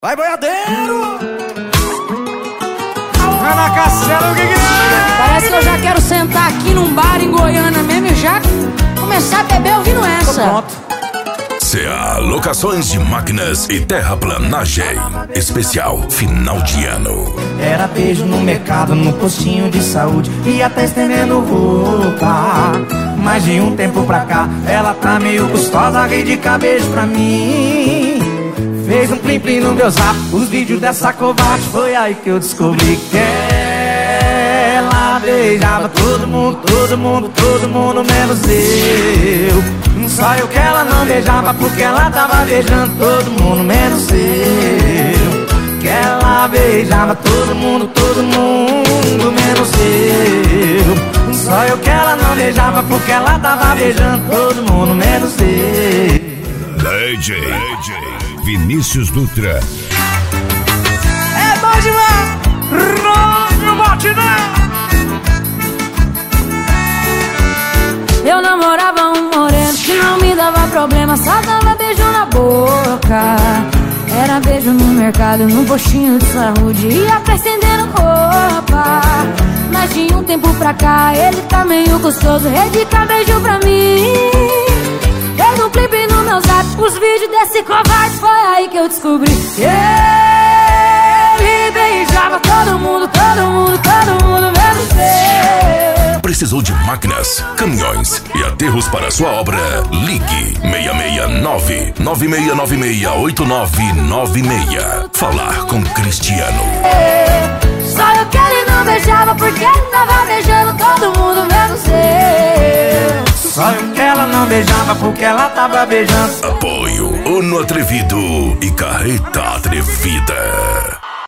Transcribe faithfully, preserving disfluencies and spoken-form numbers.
Vai, boiadeiro! Vai na cacela, o que que é? Parece que eu já quero sentar aqui num bar em Goiânia mesmo e já começar a beber ouvindo essa. Pronto. C A Locações de Máquinas e Terraplanagem. Especial final de ano. Era beijo no mercado, no postinho de saúde e até estendendo roupa. Mas de um tempo pra cá, ela tá meio gostosa, rei de beijo pra mim. Fez um plim plim no meu zap, os vídeos dessa covarde. Foi aí que eu descobri que ela beijava todo mundo, todo mundo, todo mundo menos eu. Só eu que ela não beijava porque ela tava beijando todo mundo menos eu. Que ela beijava todo mundo, todo mundo menos eu. Só eu que ela não beijava porque ela tava beijando todo mundo menos eu. D J Vinícius Dutra. É bom demais! Não bate não! Eu namorava um moreno que não me dava problema, só dava beijo na boca. Era beijo no mercado, no postinho de saúde e até estendendo roupa. Mas de um tempo pra cá ele tá meio gostoso, dedica beijo pra mim. Fez um clipe no meu zap, os vídeos desse covarde. Foi aí que eu descobri que ele beijava todo mundo, todo mundo, todo mundo menos eu. Precisou de máquinas, caminhões e aterros para sua obra? Ligue seis seis nove, nove seis nove seis, oito nove nove seis. Falar com Cristiano. Só eu que ele não beijava porque ele tava beijando todo mundo menos eu. Só eu que ela não beijava porque ela tava beijando. Apoio Ono Atrevido e Carreta Atrevida.